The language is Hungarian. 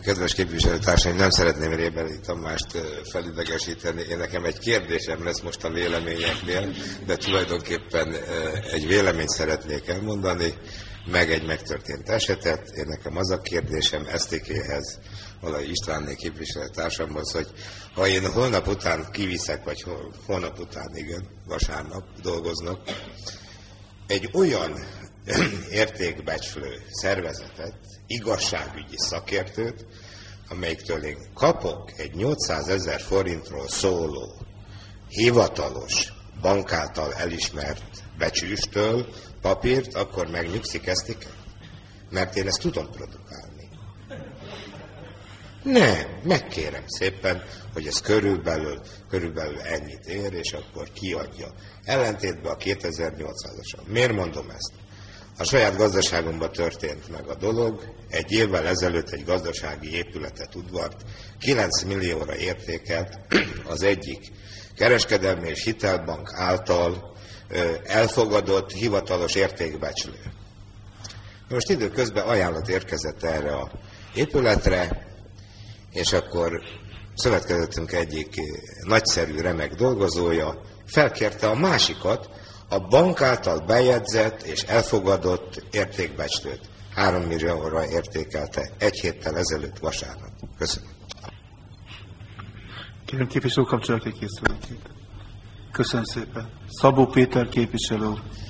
Kedves képviselőtársaim, nem szeretném Rébeli Tamást felidegesíteni. Én nekem egy kérdésem lesz most a véleményeknél, de tulajdonképpen egy véleményt szeretnék elmondani, meg egy megtörtént esetet. Én nekem az a kérdésem SZTK-hez, Valai Istvánné képviselőtársamhoz, hogy ha én holnap után kiviszek, vagy holnap után, igen, vasárnap dolgoznak, egy olyan értékbecslő szervezetet, igazságügyi szakértőt, amelyiktől én kapok egy 800 000 forintról szóló, hivatalos, bank által elismert becsüstől papírt, akkor megnyugszik SZTK? Mert én ezt tudom produkálni. Nem, megkérem szépen, hogy ez körülbelül ennyit ér, és akkor kiadja. Ellentétben a 2800-asan. Miért mondom ezt? A saját gazdaságomban történt meg a dolog. Egy évvel ezelőtt egy gazdasági épületet, udvart 9 millióra értékelt az egyik kereskedelmi és hitelbank által elfogadott hivatalos értékbecslő. Most időközben ajánlat érkezett erre a épületre, és akkor szövetkezetünk egyik nagyszerű, remek dolgozója felkérte a másikat, a bank által bejegyzett és elfogadott értékbecslőt. 3 millióra értékelte egy héttel ezelőtt vasárnap. Köszönöm. Kérem, képviselő kapcsolatja készülőkét. Köszönöm szépen. Szabó Péter képviselő.